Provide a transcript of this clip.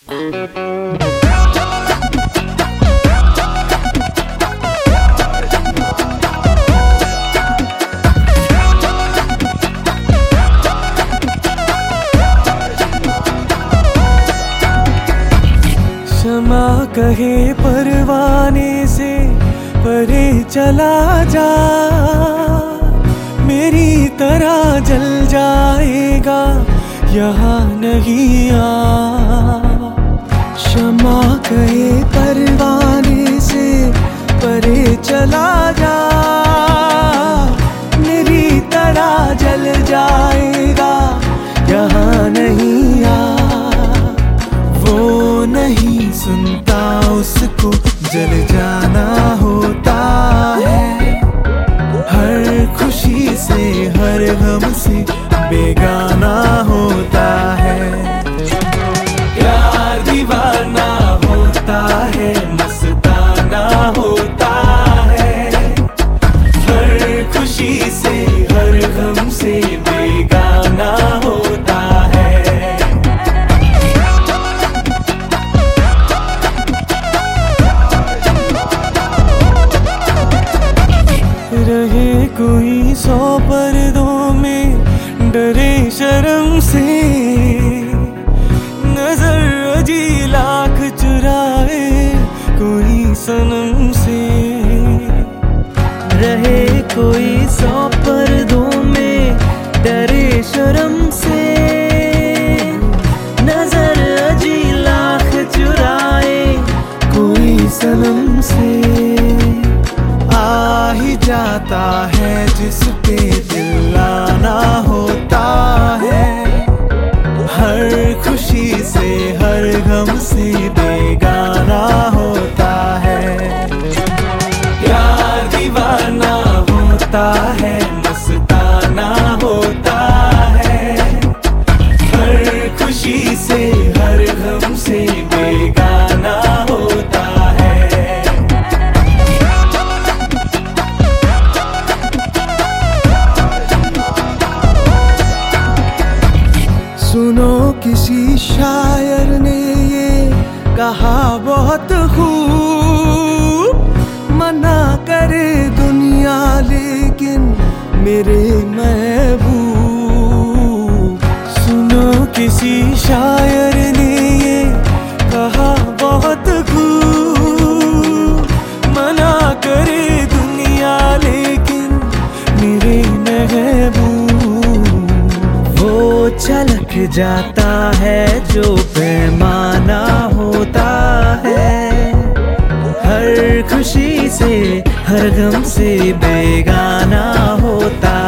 क्षमा कहे परवाने से परे चला जा, मेरी तरह जल जाएगा यहाँ नहीं आ। क्षमा कहे परवाने से परे चला जा, मेरी तरह जल जाएगा यहाँ नहीं आ। वो नहीं सुनता उसको जल जाना होता है, हर खुशी से हर गम से बेगाना होता है। प्यार दीवाना होता है, मस्ताना होता है, हर खुशी से हर गम से बेगाना होता है। रहे कोई 100 पर्दों में डरे शर्म से, नजर अजी लाख चुराए कोई सनम से। रहे कोई 100 पर्दों में डरे शर्म से, नजर अजी लाख चुराए कोई सनम से। आ ही जाता है जिस पे दिल लाना होता है, हर खुशी से हर गम से बेगाना होता है। प्यार दीवाना होता है, मस्ताना होता है, हर खुशी से हर गम से बेगाना होता है। सुनो किसी शायर ने ये कहा बहुत खूब, मना करे दुनिया लेकिन मेरे महबूब। सुनो किसी शायर ने ये कहा बहुत खूब, मना करे दुनिया लेकिन मेरे महबूब। वो छलक जाता है जो पैमाना होता है, हर खुशी से हर गम से बेगाना होता